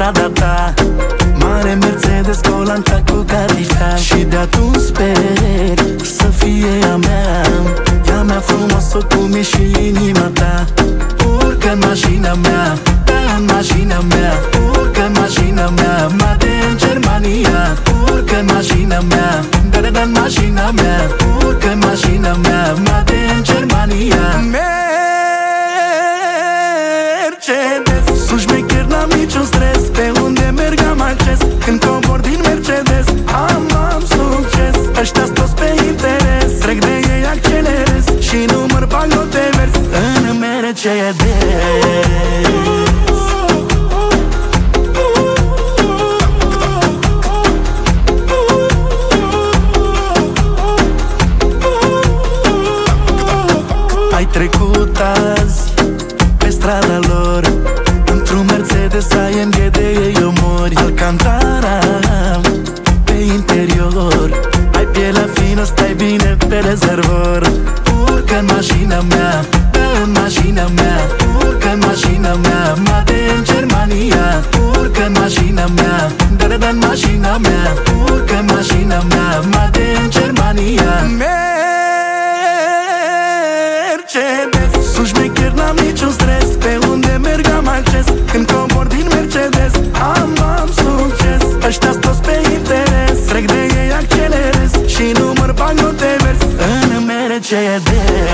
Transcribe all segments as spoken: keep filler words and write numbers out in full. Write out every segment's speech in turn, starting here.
strada ta. Mare Mercedes colanta cu catifa. Și de atunci sper să fie a mea, ea mea frumoasă cum e și inima ta. Urcă în mașina mea, da, în mașina mea. Urcă în mașina mea, Made în Germania. Urcă în mașina mea, da, da, da, în mașina mea. Urcă în mașina mea, Made în Germania. Mercedes, sunt șmecher, n-am niciun stres. Pe unde merg am acces. Când cobor din Mercedes, am, am succes. Ăștia-s toți pe interes, trec de ei, accelerez și număr bagnote verzi în Mercedes. Ai trecut azi pe strada lor, într-un Mercedes A M G de ei omori. Alcantara pe interior, ai pielea fină, stai bine pe rezervor. Urcă în mașina mea, da, în mașina mea. Urcă în mașina mea, Made în Germania. Urcă în mașina mea, da, da, da, în mașina mea. Urcă în mașina mea, Made în Germania. Mercedes, sunt șmecher, n-am niciun stres. Pe unde merg am acces. Când cobor din Mercedes, am, am succes. Ăștia-s toți pe interes, trec de ei, accelerez și număr bagnote verzi în Mercedes.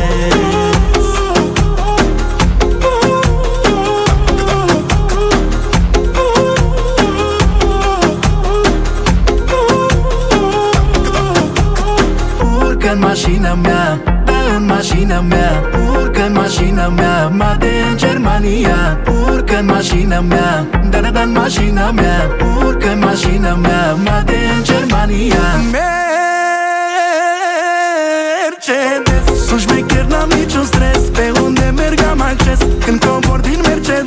Urcă în mașina mea, da, în mașina mea. Urcă în mașina mea, Made în Germania. Urcă în mașina mea, da, da, da, în mașina mea. Urcă în mașina mea, Made în Germania. Mercedes, sunt șmecher, n-am niciun stres. Pe unde merg am acces. Când cobor din Mercedes,